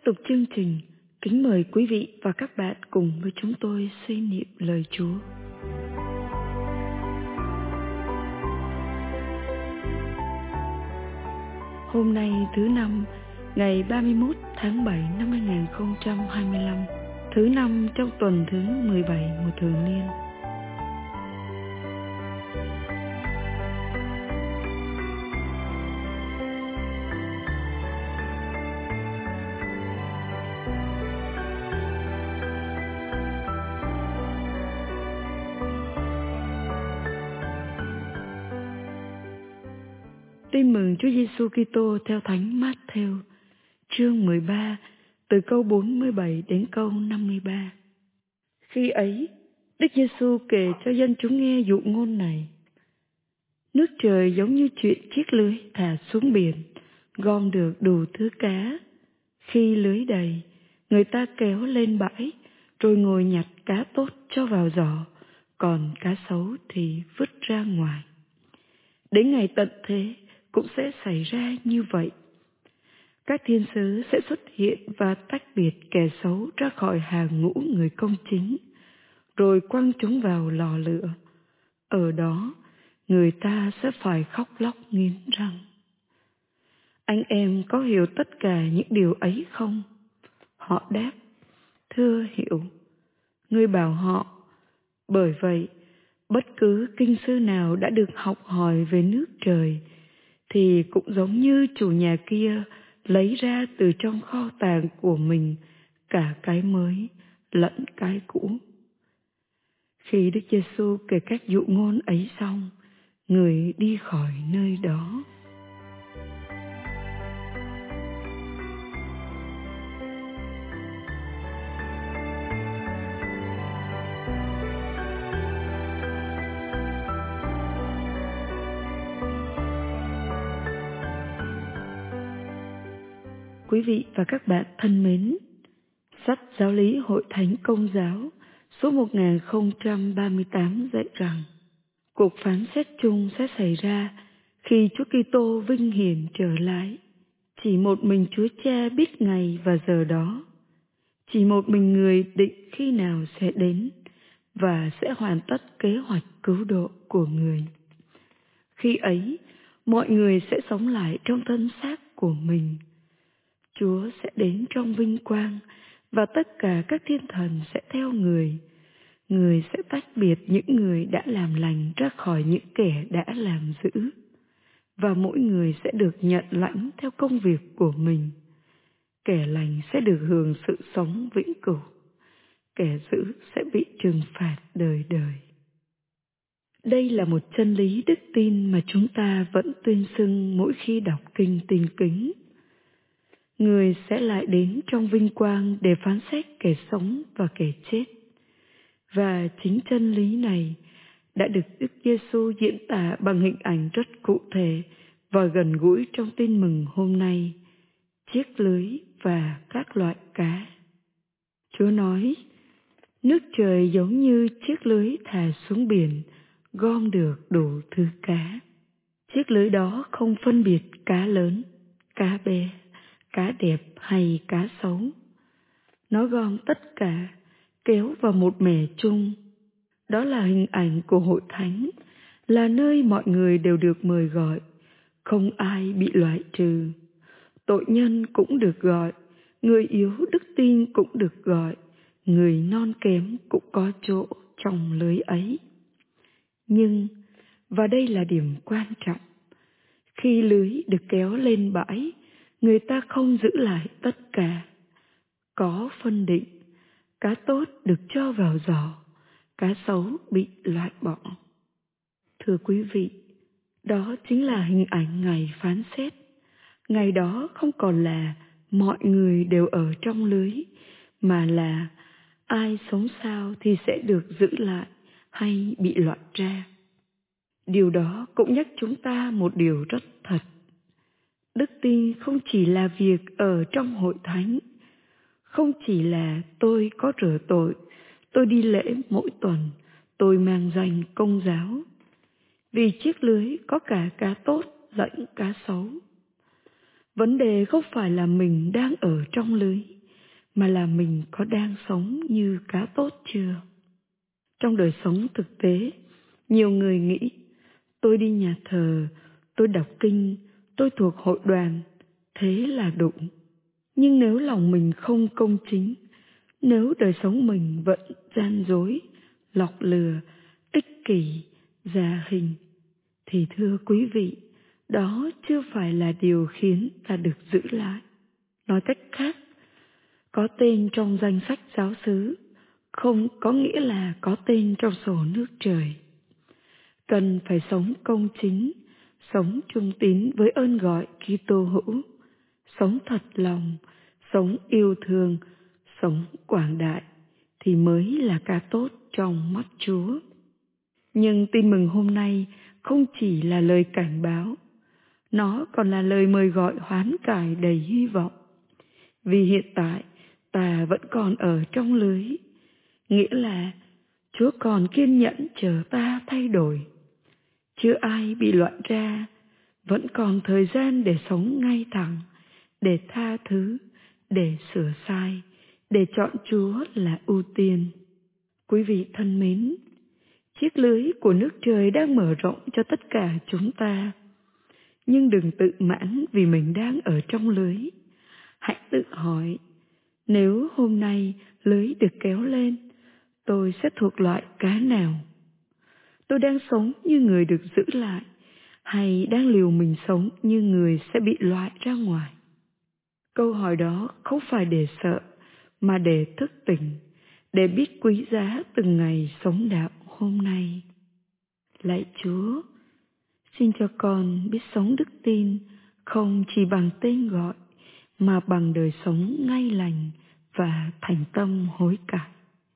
tục chương trình, kính mời quý vị và các bạn cùng với chúng tôi suy niệm lời Chúa. Hôm nay thứ Năm, ngày 31 tháng 7 năm 2025, thứ Năm trong tuần thứ 17 mùa thường niên. Tin mừng Chúa Giêsu Kitô theo Thánh Mát-thêu, chương 13, từ câu 47 đến câu 53. Khi ấy, Đức Giêsu kể cho dân chúng nghe dụ ngôn này: Nước trời giống như chuyện chiếc lưới thả xuống biển, gom được đủ thứ cá. Khi lưới đầy, người ta kéo lên bãi, rồi ngồi nhặt cá tốt cho vào giỏ, còn cá xấu thì vứt ra ngoài. Đến ngày tận thế cũng sẽ xảy ra như vậy. Các thiên sứ sẽ xuất hiện và tách biệt kẻ xấu ra khỏi hàng ngũ người công chính, rồi quăng chúng vào lò lửa. Ở đó, người ta sẽ phải khóc lóc nghiến răng. Anh em có hiểu tất cả những điều ấy không? Họ đáp: Thưa hiểu. Người bảo họ: Bởi vậy, bất cứ kinh sư nào đã được học hỏi về nước trời thì cũng giống như chủ nhà kia lấy ra từ trong kho tàng của mình cả cái mới lẫn cái cũ. Khi Đức Giêsu kể các dụ ngôn ấy xong, người đi khỏi nơi đó. Quý vị và các bạn thân mến, sách Giáo lý Hội Thánh Công giáo số 1038 dạy rằng cuộc phán xét chung sẽ xảy ra khi Chúa Kitô vinh hiển trở lại. Chỉ một mình Chúa Cha biết ngày và giờ đó. Chỉ một mình Người định khi nào sẽ đến và sẽ hoàn tất kế hoạch cứu độ của Người. Khi ấy, mọi người sẽ sống lại trong thân xác của mình. Chúa sẽ đến trong vinh quang và tất cả các thiên thần sẽ theo Người. Người sẽ tách biệt những người đã làm lành ra khỏi những kẻ đã làm dữ. Và mỗi người sẽ được nhận lãnh theo công việc của mình. Kẻ lành sẽ được hưởng sự sống vĩnh cửu. Kẻ dữ sẽ bị trừng phạt đời đời. Đây là một chân lý đức tin mà chúng ta vẫn tuyên xưng mỗi khi đọc kinh Tin Kính. Người sẽ lại đến trong vinh quang để phán xét kẻ sống và kẻ chết. Và chính chân lý này đã được Đức Giêsu diễn tả bằng hình ảnh rất cụ thể và gần gũi trong tin mừng hôm nay: chiếc lưới và các loại cá. Chúa nói: Nước trời giống như chiếc lưới thả xuống biển, gom được đủ thứ cá. Chiếc lưới đó không phân biệt cá lớn, cá bé, cá đẹp hay cá xấu. Nó gom tất cả, kéo vào một mẻ chung. Đó là hình ảnh của hội thánh, là nơi mọi người đều được mời gọi, không ai bị loại trừ. Tội nhân cũng được gọi, người yếu đức tin cũng được gọi, người non kém cũng có chỗ trong lưới ấy. Nhưng, và đây là điểm quan trọng, khi lưới được kéo lên bãi, người ta không giữ lại tất cả. Có phân định, cá tốt được cho vào giỏ, cá xấu bị loại bỏ. Thưa quý vị, đó chính là hình ảnh ngày phán xét. Ngày đó không còn là mọi người đều ở trong lưới, mà là ai sống sao thì sẽ được giữ lại hay bị loại ra. Điều đó cũng nhắc chúng ta một điều rất thật. Đức tin không chỉ là việc ở trong hội thánh, không chỉ là tôi có rửa tội, tôi đi lễ mỗi tuần, tôi mang danh Công giáo. Vì chiếc lưới có cả cá tốt lẫn cá xấu. Vấn đề không phải là mình đang ở trong lưới, mà là mình có đang sống như cá tốt chưa. Trong đời sống thực tế, nhiều người nghĩ, tôi đi nhà thờ, tôi đọc kinh, tôi thuộc hội đoàn, thế là đủ. Nhưng nếu lòng mình không công chính, nếu đời sống mình vẫn gian dối, lọc lừa, ích kỷ, già hình, thì thưa quý vị, đó chưa phải là điều khiến ta được giữ lại. Nói cách khác, có tên trong danh sách giáo xứ không có nghĩa là có tên trong sổ nước trời. Cần phải sống công chính, sống trung tín với ơn gọi Kitô hữu, sống thật lòng, sống yêu thương, sống quảng đại thì mới là cá tốt trong mắt Chúa. Nhưng tin mừng hôm nay không chỉ là lời cảnh báo, nó còn là lời mời gọi hoán cải đầy hy vọng. Vì hiện tại ta vẫn còn ở trong lưới, nghĩa là Chúa còn kiên nhẫn chờ ta thay đổi. Chưa ai bị loại ra, vẫn còn thời gian để sống ngay thẳng, để tha thứ, để sửa sai, để chọn Chúa là ưu tiên. Quý vị thân mến, chiếc lưới của nước trời đang mở rộng cho tất cả chúng ta. Nhưng đừng tự mãn vì mình đang ở trong lưới. Hãy tự hỏi, nếu hôm nay lưới được kéo lên, tôi sẽ thuộc loại cá nào? Tôi đang sống như người được giữ lại, hay đang liều mình sống như người sẽ bị loại ra ngoài? Câu hỏi đó không phải để sợ, mà để thức tỉnh, để biết quý giá từng ngày sống đạo hôm nay. Lạy Chúa, xin cho con biết sống đức tin, không chỉ bằng tên gọi, mà bằng đời sống ngay lành và thành tâm hối cải.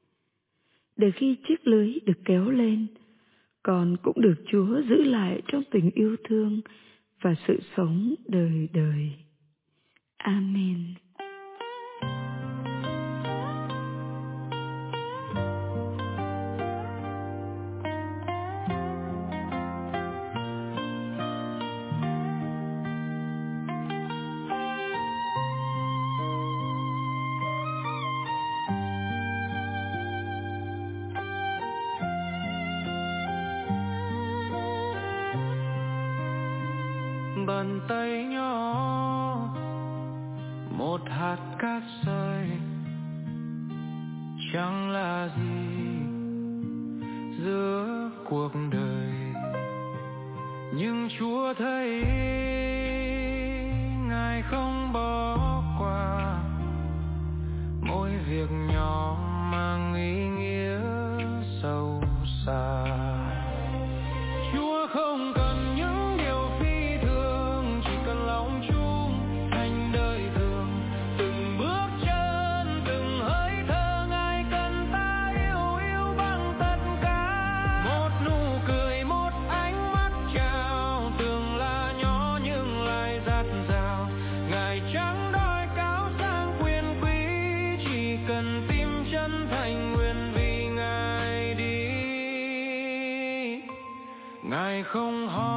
Để khi chiếc lưới được kéo lên, con cũng được Chúa giữ lại trong tình yêu thương và sự sống đời đời. Amen. Bàn tay nhỏ, một hạt cát rơi, chẳng là gì giữa cuộc đời. Nhưng Chúa thấy Ngài không bỏ qua mỗi việc nhỏ mang ý nghĩa sâu xa. Chúa không cần những điều phi thường, chỉ cần lòng chung thành đời thường. Từng bước chân, từng hơi thở, Ngài cần ta yêu bằng tất cả. Một nụ cười, một ánh mắt chào, tưởng là nhỏ nhưng lại dạt dào. Ngài chẳng đòi cao sang quyền quý, chỉ cần tim chân thành nguyện vì Ngài đi. Ngài không hỏi